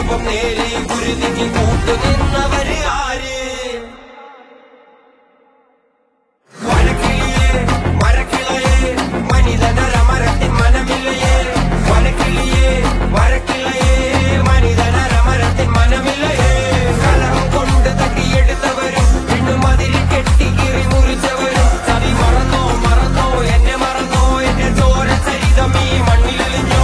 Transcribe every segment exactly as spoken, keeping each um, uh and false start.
ദൈവം നേരെ ഗുരുതിക്ക് കൂട്ടുനിന്നവര് ആര്? വനക്കിളിയേ മരക്കിളയേ മനിതനരമരത്തിൻ മനമില്ലയേ. വനക്കിളിയേ മരക്കിളയേ മനിതനരമരത്തിൻ മനമില്ലയേ. കലഹം കൊണ്ട് തട്ടിയെടുത്തവരും വീണ്ടും അതിരി കെട്ടി കീറി മുറിച്ചവരും ചതി മറന്നോ മറന്നോ എന്നെ മറന്നോ എന്റെ ചോര ചരിതം ഈ മണ്ണിലലിഞ്ഞോ.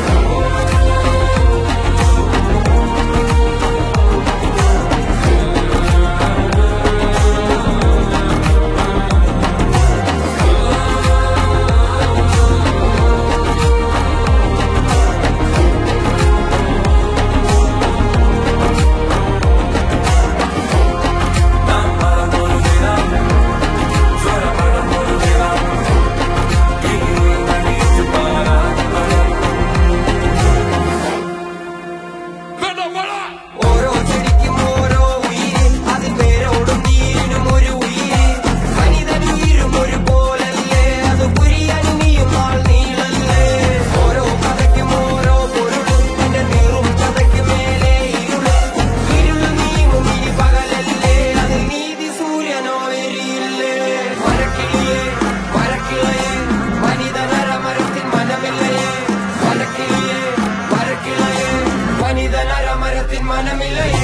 ഓരോ ചെടിക്കും ഓരോ ഉയിര്, അത് പേരോടും നീരിനും ഒരു ഉയിര്. മനിതനുയിരും ഒരു പോലല്ലേ, അത് പുരിയാനും നീയും നാൾ നീളല്ലേ. ഓരോ കഥയ്ക്കും ഓരോ പൊരുള്, നിന്റെ നീറും കഥയ്ക്ക് മേലെ ഇരുള്. ഇരുള് നീങ്ങും ഈ പകലല്ലേ, അത് നീതി സൂര്യനോ എരിയില്ലേ. മരക്കിളിയേ മരക്കിളയേ മനിതനരമരത്തിൻ മനമില്ലയേ. വനക്കിളിയേ മരക്കിളയേ മനിതനരമരത്തിൻ മനമില്ലയേ.